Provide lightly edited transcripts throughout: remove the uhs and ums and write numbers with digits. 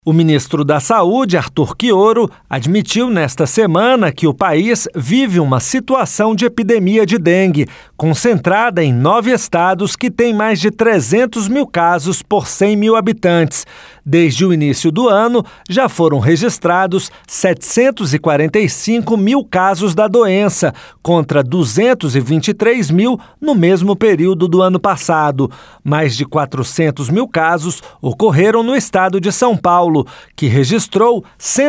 O ministro da Saúde, Arthur Quioro, admitiu nesta semana que o país vive uma situação de epidemia de dengue, concentrada em 9 estados que têm mais de 300 mil casos por 100 mil habitantes. Desde o início do ano, já foram registrados 745 mil casos da doença, contra 223 mil no mesmo período do ano passado. Mais de 400 mil casos ocorreram no estado de São Paulo, que registrou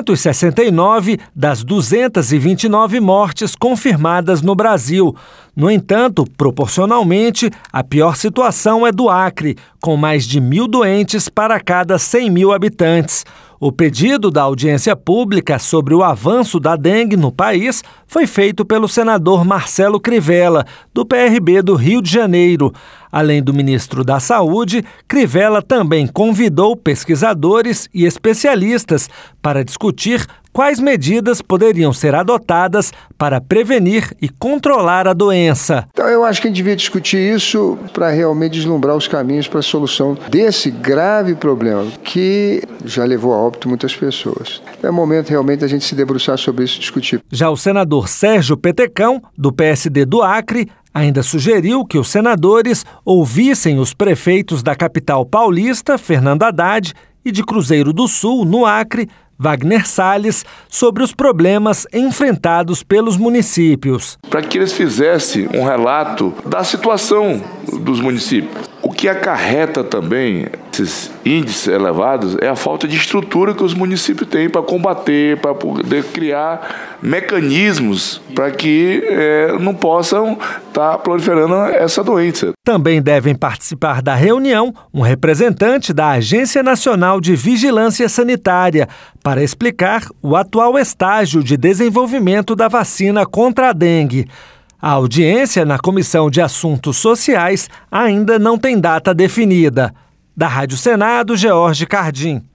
169 das 229 mortes confirmadas no Brasil. No entanto, proporcionalmente, a pior situação é do Acre, com mais de 1.000 doentes para cada 100 mil habitantes. O pedido da audiência pública sobre o avanço da dengue no país foi feito pelo senador Marcelo Crivella, do PRB do Rio de Janeiro. Além do ministro da Saúde, Crivella também convidou pesquisadores e especialistas para discutir quais medidas poderiam ser adotadas para prevenir e controlar a doença. Então eu acho que a gente devia discutir isso para realmente deslumbrar os caminhos para a solução desse grave problema que já levou a óbito muitas pessoas. É momento realmente da gente se debruçar sobre isso e discutir. Já o senador Sérgio Petecão, do PSD do Acre, ainda sugeriu que os senadores ouvissem os prefeitos da capital paulista, Fernando Haddad, e de Cruzeiro do Sul, no Acre, Wagner Salles, sobre os problemas enfrentados pelos municípios. Para que eles fizessem um relato da situação dos municípios. O que acarreta também esses índices elevados é a falta de estrutura que os municípios têm para combater, para poder criar mecanismos para que não possam estar proliferando essa doença. Também devem participar da reunião um representante da Agência Nacional de Vigilância Sanitária para explicar o atual estágio de desenvolvimento da vacina contra a dengue. A audiência na Comissão de Assuntos Sociais ainda não tem data definida. Da Rádio Senado, George Cardim.